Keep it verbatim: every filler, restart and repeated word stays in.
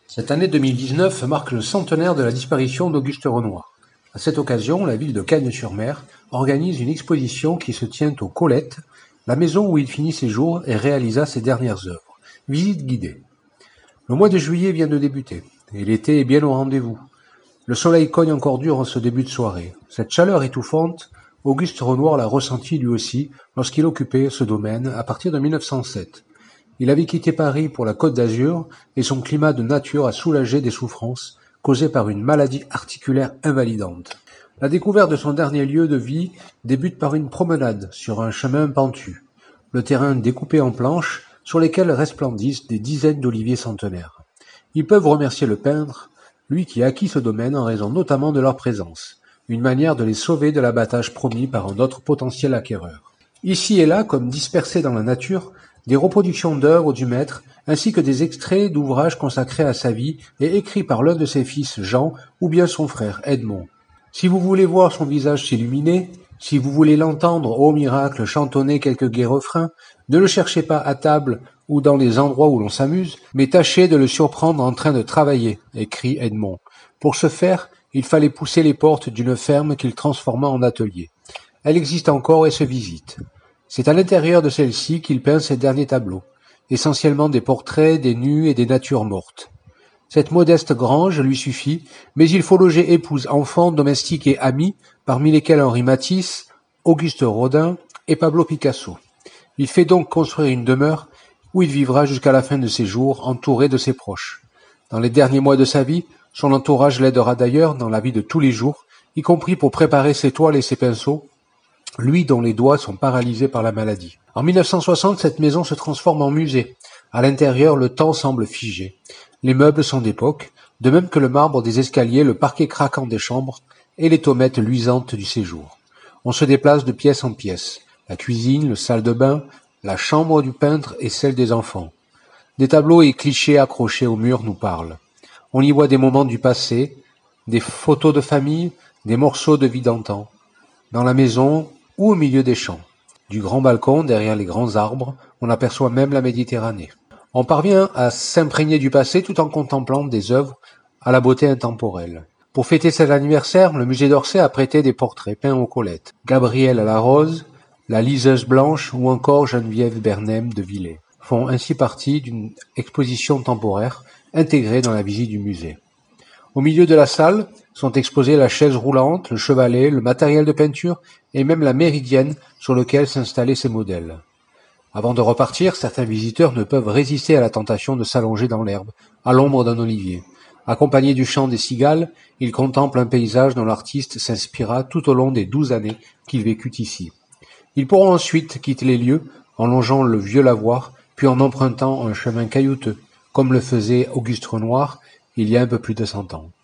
Cette année deux mille dix-neuf marque le centenaire de la disparition d'Auguste Renoir. À cette occasion, la ville de Cagnes-sur-Mer organise une exposition qui se tient aux Colettes, la maison où il finit ses jours et réalisa ses dernières œuvres. Visite guidée. Le mois de juillet vient de débuter, et l'été est bien au rendez-vous. Le soleil cogne encore dur en ce début de soirée. Cette chaleur étouffante, Auguste Renoir l'a ressentie lui aussi lorsqu'il occupait ce domaine à partir de mille neuf cent sept. Il avait quitté Paris pour la Côte d'Azur et son climat de nature a soulagé des souffrances causées par une maladie articulaire invalidante. La découverte de son dernier lieu de vie débute par une promenade sur un chemin pentu, le terrain découpé en planches sur lesquelles resplendissent des dizaines d'oliviers centenaires. Ils peuvent remercier le peintre, lui qui a acquis ce domaine en raison notamment de leur présence, une manière de les sauver de l'abattage promis par un autre potentiel acquéreur. Ici et là, comme dispersés dans la nature, des reproductions d'œuvres du maître, ainsi que des extraits d'ouvrages consacrés à sa vie et écrits par l'un de ses fils Jean ou bien son frère Edmond. Si vous voulez voir son visage s'illuminer, si vous voulez l'entendre, ô miracle, chantonner quelques gais refrains, ne le cherchez pas à table ou dans les endroits où l'on s'amuse, mais tâchez de le surprendre en train de travailler, écrit Edmond. Pour ce faire, il fallait pousser les portes d'une ferme qu'il transforma en atelier. Elle existe encore et se visite. C'est à l'intérieur de celle-ci qu'il peint ses derniers tableaux, essentiellement des portraits, des nus et des natures mortes. Cette modeste grange lui suffit, mais il faut loger épouse, enfants, domestiques et amis, parmi lesquels Henri Matisse, Auguste Rodin et Pablo Picasso. Il fait donc construire une demeure où il vivra jusqu'à la fin de ses jours, entouré de ses proches. Dans les derniers mois de sa vie, son entourage l'aidera d'ailleurs dans la vie de tous les jours, y compris pour préparer ses toiles et ses pinceaux, lui dont les doigts sont paralysés par la maladie. En mille neuf cent soixante, cette maison se transforme en musée. À l'intérieur, le temps semble figé. Les meubles sont d'époque, de même que le marbre des escaliers, le parquet craquant des chambres et les tomates luisantes du séjour. On se déplace de pièce en pièce. La cuisine, le salle de bain, la chambre du peintre et celle des enfants. Des tableaux et clichés accrochés au mur nous parlent. On y voit des moments du passé, des photos de famille, des morceaux de vie d'antan. Dans la maison ou au milieu des champs. Du grand balcon, derrière les grands arbres, on aperçoit même la Méditerranée. On parvient à s'imprégner du passé tout en contemplant des œuvres à la beauté intemporelle. Pour fêter cet anniversaire, le musée d'Orsay a prêté des portraits peints aux Colettes. Gabrielle à la Rose, la Liseuse Blanche ou encore Geneviève Bernheim de Villers font ainsi partie d'une exposition temporaire intégrée dans la visite du musée. Au milieu de la salle sont exposées la chaise roulante, le chevalet, le matériel de peinture et même la méridienne sur laquelle s'installaient ces modèles. Avant de repartir, certains visiteurs ne peuvent résister à la tentation de s'allonger dans l'herbe, à l'ombre d'un olivier. Accompagnés du chant des cigales, ils contemplent un paysage dont l'artiste s'inspira tout au long des douze années qu'il vécut ici. Ils pourront ensuite quitter les lieux en longeant le vieux lavoir, puis en empruntant un chemin caillouteux, comme le faisait Auguste Renoir il y a un peu plus de cent ans.